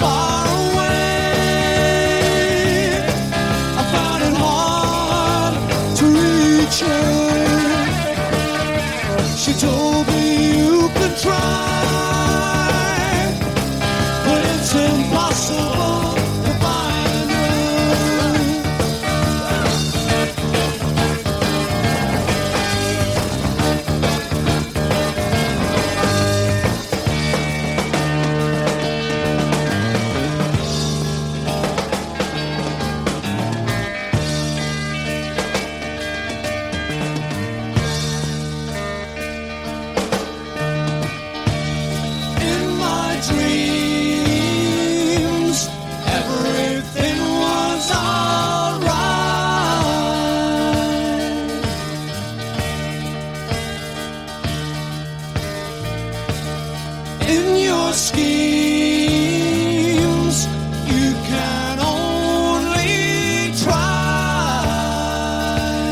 far away. I found it hard to reach her. She told me you could try, but it's impossible to find her. In my dreams, everything was alright. In your schemes, you can only try.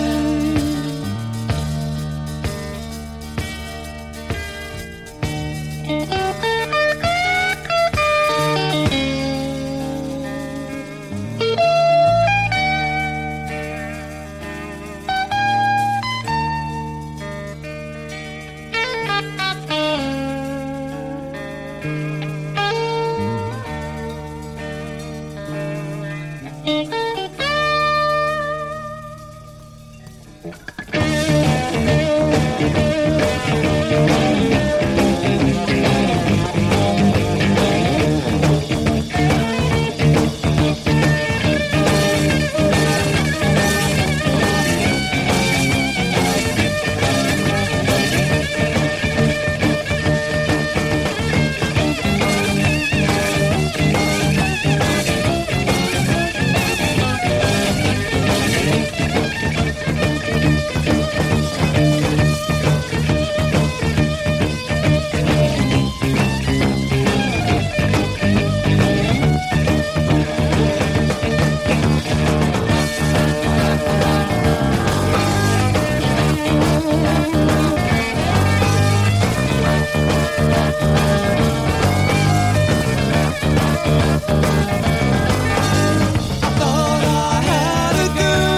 I thought I had a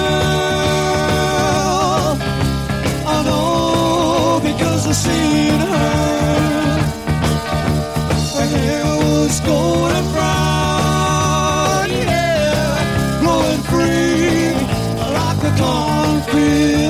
girl. I know because I seen her. Her hair was golden brown, yeah, blowing free like a concrete.